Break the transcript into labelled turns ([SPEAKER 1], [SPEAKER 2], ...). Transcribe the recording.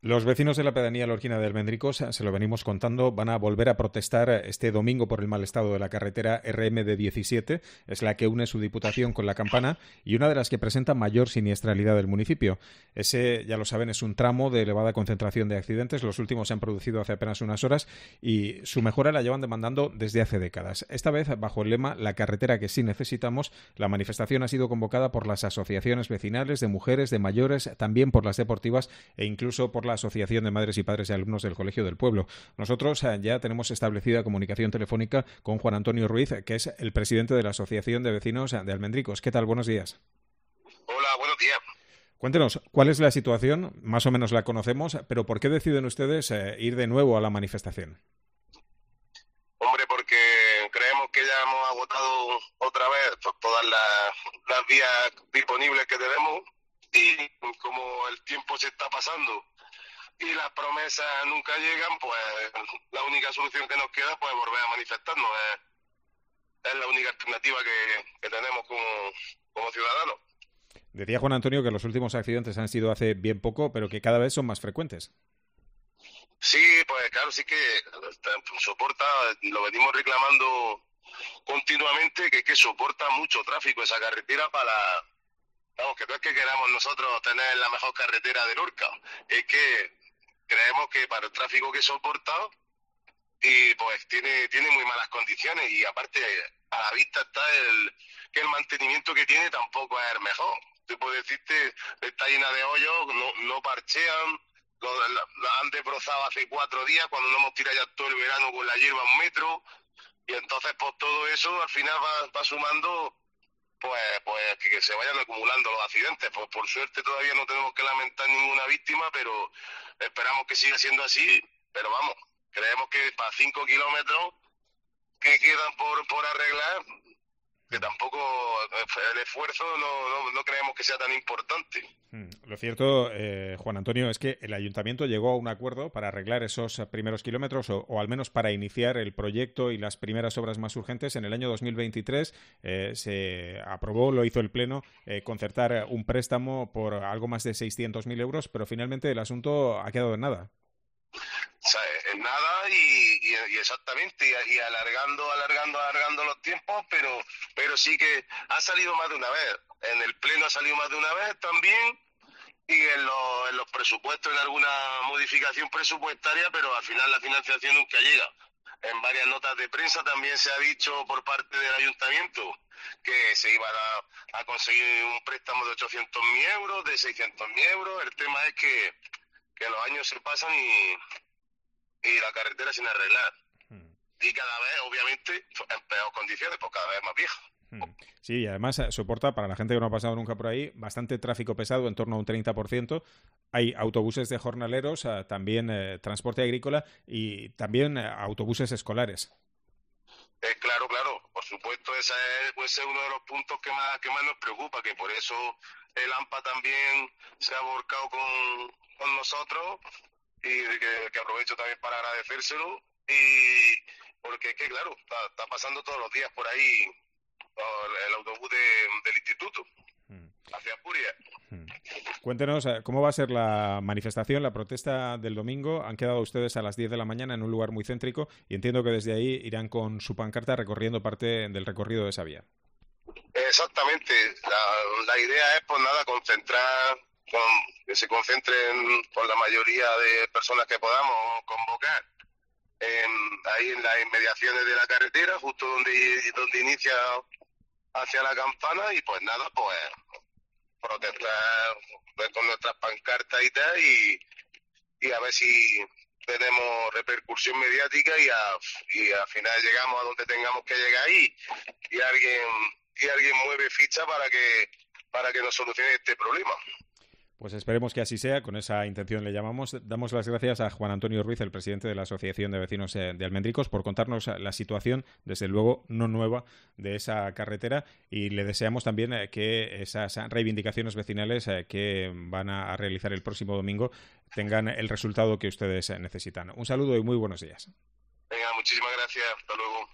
[SPEAKER 1] Los vecinos de la pedanía lorquina de Almendricos, se lo venimos contando, van a volver a protestar este domingo por el mal estado de la carretera RMD 17. Es la que une su diputación con La Campana y una de las que presenta mayor siniestralidad del municipio. Ese, ya lo saben, es un tramo de elevada concentración de accidentes. Los últimos se han producido hace apenas unas horas y su mejora la llevan demandando desde hace décadas. Esta vez, bajo el lema La carretera que sí necesitamos, la manifestación ha sido convocada por las asociaciones vecinales de mujeres, de mayores, también por las deportivas e incluso por la Asociación de Madres y Padres y Alumnos del Colegio del Pueblo. Nosotros ya tenemos establecida comunicación telefónica con Juan Antonio Ruiz, que es el presidente de la Asociación de Vecinos de Almendricos. ¿Qué tal? Buenos días.
[SPEAKER 2] Hola, buenos días.
[SPEAKER 1] Cuéntenos, ¿cuál es la situación? Más o menos la conocemos, pero ¿por qué deciden ustedes ir de nuevo a la manifestación?
[SPEAKER 2] Hombre, porque creemos que ya hemos agotado otra vez todas las vías disponibles que tenemos y como el tiempo se está pasando y las promesas nunca llegan, pues la única solución que nos queda pues volver a manifestarnos. Es la única alternativa que tenemos como ciudadanos.
[SPEAKER 1] Decía Juan Antonio que los últimos accidentes han sido hace bien poco, pero que cada vez son más frecuentes.
[SPEAKER 2] Sí, pues claro, sí que soporta, lo venimos reclamando continuamente, que soporta mucho tráfico esa carretera Vamos, que no es que queramos nosotros tener la mejor carretera de Lorca, es que creemos que para el tráfico que soporta, y pues tiene muy malas condiciones, y aparte a la vista está que el mantenimiento que tiene tampoco es el mejor. Te puedo decirte, está llena de hoyos, no parchean, la han desbrozado hace 4 días cuando no hemos tirado ya todo el verano con la hierba 1 metro, y entonces pues todo eso al final va sumando pues que se vayan acumulando los accidentes. Pues por suerte todavía no tenemos que lamentar ninguna víctima, pero esperamos que siga siendo así. Pero vamos, creemos que para 5 kilómetros que quedan por arreglar, que tampoco el esfuerzo no creemos que sea tan importante.
[SPEAKER 1] Lo cierto, Juan Antonio, es que el ayuntamiento llegó a un acuerdo para arreglar esos primeros kilómetros o al menos para iniciar el proyecto y las primeras obras más urgentes en el año 2023. Se aprobó, lo hizo el Pleno, concertar un préstamo por algo más de 600.000 euros, pero finalmente el asunto ha quedado en nada.
[SPEAKER 2] O sea, en nada y exactamente, y alargando los tiempos, pero sí que ha salido más de una vez. En el Pleno ha salido más de una vez también, y en los presupuestos en alguna modificación presupuestaria, pero al final la financiación nunca llega. En varias notas de prensa también se ha dicho por parte del ayuntamiento que se iban a conseguir un préstamo de 800.000 euros, de 600.000 euros. El tema es que los años se pasan y la carretera sin arreglar. Y cada vez, obviamente, en peores condiciones, pues cada vez más vieja.
[SPEAKER 1] Sí, y además soporta, para la gente que no ha pasado nunca por ahí, bastante tráfico pesado, en torno a un 30%. Hay autobuses de jornaleros, también transporte agrícola y también autobuses escolares.
[SPEAKER 2] Claro, claro, por supuesto, ese es uno de los puntos que más nos preocupa, que por eso el AMPA también se ha volcado con nosotros, y que aprovecho también para agradecérselo, y porque es que claro, está pasando todos los días por ahí el autobús del instituto
[SPEAKER 1] Mm.
[SPEAKER 2] hacia Puria.
[SPEAKER 1] Mm. Cuéntenos cómo va a ser la manifestación, la protesta del domingo. Han quedado ustedes a las 10 de la mañana en un lugar muy céntrico y entiendo que desde ahí irán con su pancarta recorriendo parte del recorrido de esa vía.
[SPEAKER 2] Exactamente, la idea es pues nada, que se concentren con la mayoría de personas que podamos convocar ahí en las inmediaciones de la carretera, justo donde inicia hacia la Campana, y pues nada, pues protestar con nuestras pancartas y tal, y a ver si tenemos repercusión mediática y al final llegamos a donde tengamos que llegar, y alguien mueve ficha para que nos solucione este problema.
[SPEAKER 1] Pues esperemos que así sea, con esa intención le llamamos. Damos las gracias a Juan Antonio Ruiz, el presidente de la Asociación de Vecinos de Almendricos, por contarnos la situación, desde luego no nueva, de esa carretera, y le deseamos también que esas reivindicaciones vecinales que van a realizar el próximo domingo tengan el resultado que ustedes necesitan. Un saludo y muy buenos días.
[SPEAKER 2] Venga, muchísimas gracias, hasta luego.